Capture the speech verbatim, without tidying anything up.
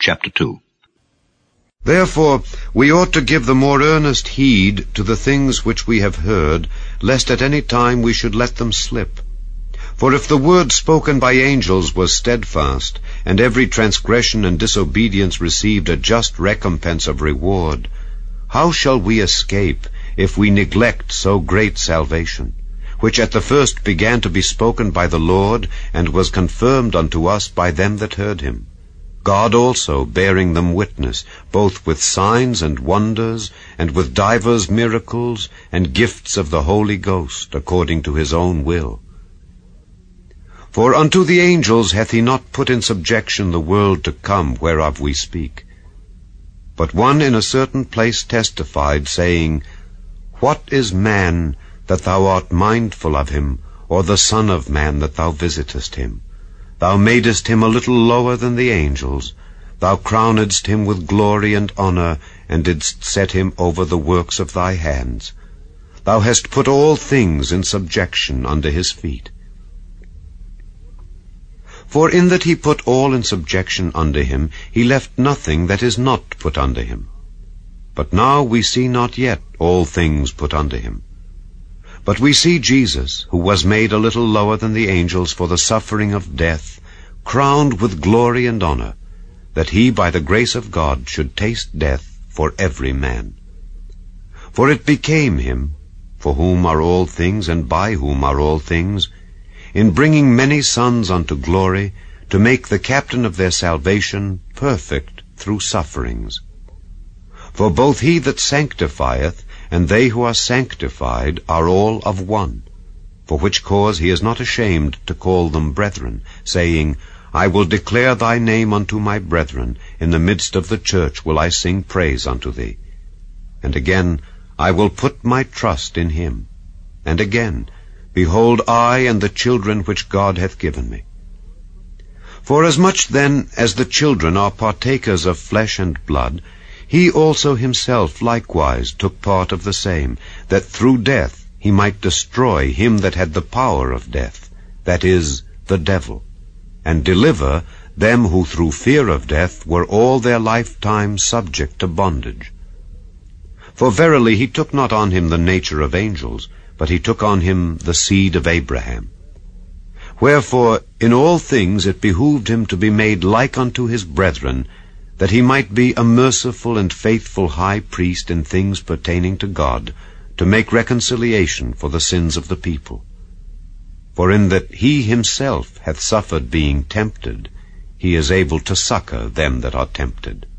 chapter two. Therefore we ought to give the more earnest heed to the things which we have heard, lest at any time we should let them slip. For if the word spoken by angels was steadfast, and every transgression and disobedience received a just recompense of reward, how shall we escape if we neglect so great salvation, which at the first began to be spoken by the Lord, and was confirmed unto us by them that heard him? God also bearing them witness, both with signs and wonders, and with divers miracles, and gifts of the Holy Ghost, according to his own will. For unto the angels hath he not put in subjection the world to come, whereof we speak. But one in a certain place testified, saying, What is man, that thou art mindful of him, or the Son of man, that thou visitest him? Thou madest him a little lower than the angels. Thou crownedst him with glory and honor, and didst set him over the works of thy hands. Thou hast put all things in subjection under his feet. For in that he put all in subjection under him, he left nothing that is not put under him. But now we see not yet all things put under him. But we see Jesus, who was made a little lower than the angels for the suffering of death, crowned with glory and honor, that he by the grace of God should taste death for every man. For it became him, for whom are all things, and by whom are all things, in bringing many sons unto glory, to make the captain of their salvation perfect through sufferings. For both he that sanctifieth and they who are sanctified are all of one, for which cause he is not ashamed to call them brethren, saying, I will declare thy name unto my brethren, in the midst of the church will I sing praise unto thee. And again, I will put my trust in him. And again, behold, I and the children which God hath given me. Forasmuch then as the children are partakers of flesh and blood, he also himself likewise took part of the same, that through death he might destroy him that had the power of death, that is, the devil, and deliver them who through fear of death were all their lifetime subject to bondage. For verily he took not on him the nature of angels, but he took on him the seed of Abraham. Wherefore in all things it behooved him to be made like unto his brethren, that he might be a merciful and faithful high priest in things pertaining to God, to make reconciliation for the sins of the people. For in that he himself hath suffered being tempted, he is able to succor them that are tempted.